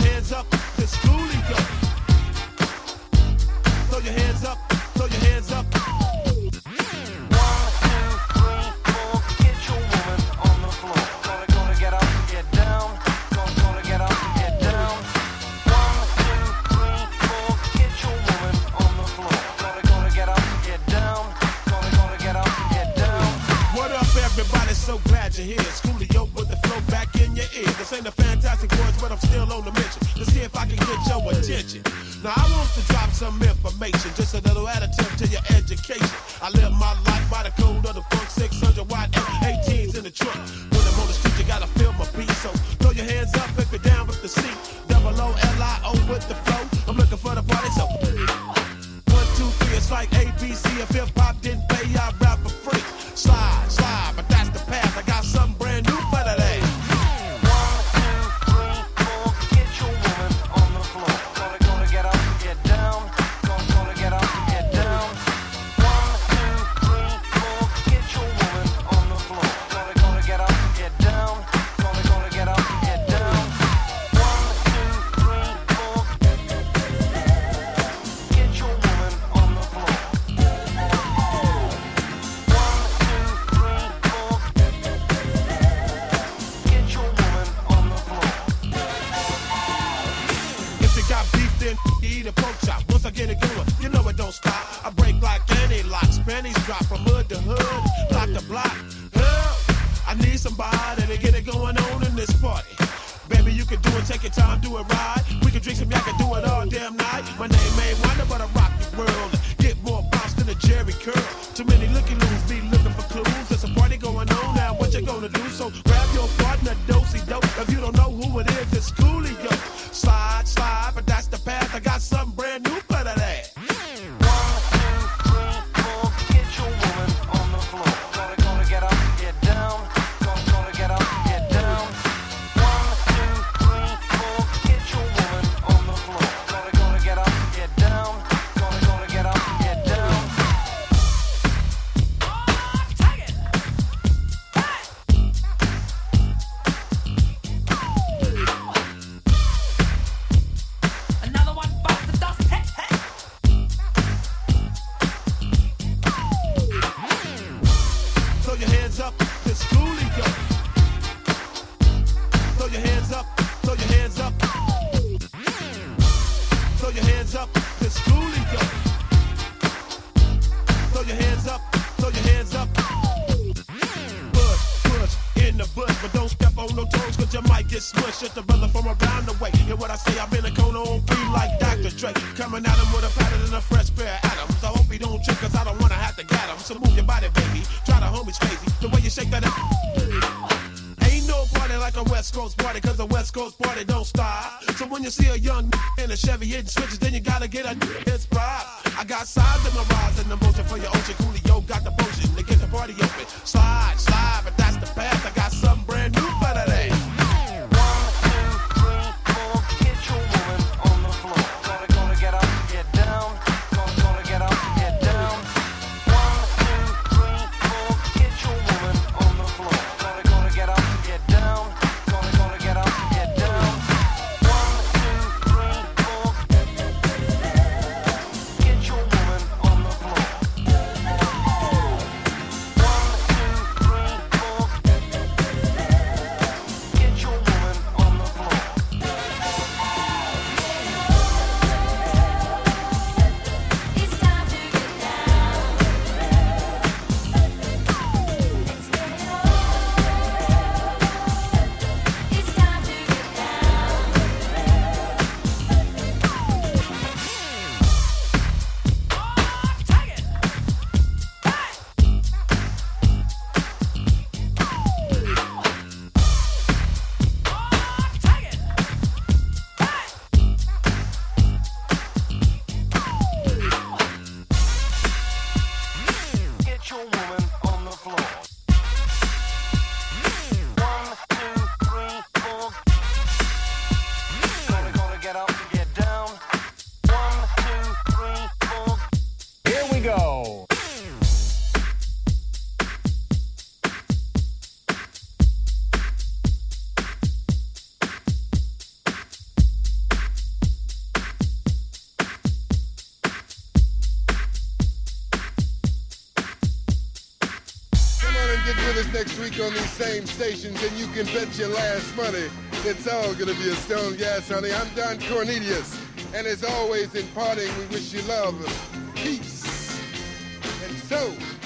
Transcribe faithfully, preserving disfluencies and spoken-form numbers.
hands up, it's Coolio. Throw your hands up, throw your hands up. So glad you're here. It's Coolio with the flow back in your ear. This ain't a fantastic voice, but I'm still on the mission. Let's see if I can get your attention. Now I want to drop some information, just a little additive to your education. I live my life by the code of the funk, six hundred watt F eighteens in the trunk. When I'm on the street, you gotta feel my beat. So throw your hands up if you're down with the seat. Double O L I O with the flow. I'm looking for the party, so one, two, three, it's like A B C. If hip hop didn't pay, I rap for free. Slide, slide, but that's the path. I got something brand new for today. One, two, three, four, get your woman on the floor. Gonna, gonna get up, get down. Gonna, gonna get up, get down. One, two, three, four, get your woman on the floor. Gonna, gonna get up, get down. Gonna, gonna get up, get down. One, two, three, four, get your woman on the floor. Eat a pork chop. Once I get it going, you know it don't stop. I break like any locks. Pennies drop from hood to hood, block to block. Help! I need somebody to get it going on in this party. Baby, you can do it, take your time, do it right. We can drink some, y'all can do it all damn night. My name ain't Wonder, but I rock the world. Get more bounce than a Jerry curl. Too many looky loos be looking for clues. There's a party going on now, what you gonna do? So grab your partner, do-si-do. If you don't know who it is, it's Coolio. Slide, slide, but that's the path. I got something brand new for today. Smush at the brother from around the way. And what I say, I've been a cone on free like Doctor Dre. Coming at him with a pattern and a fresh pair of atoms. I hope he don't trip, cause I don't wanna have to get him. So move your body, baby. Try the homies crazy. The way you shake that up. Ain't no party like a West Coast party, cause a West Coast party don't stop. So when you see a young in a Chevy hitting switches, then you gotta get a inspired. I got sides in my rise and the motion for your ocean. Coolio got the potion to get the party open. Slide, slide, but that's the path. I got something brand new for today. get with us next week on these same stations, and you can bet your last money it's all gonna be a stone gas, honey. I'm Don Cornelius, and as always in parting, we wish you love, peace, and so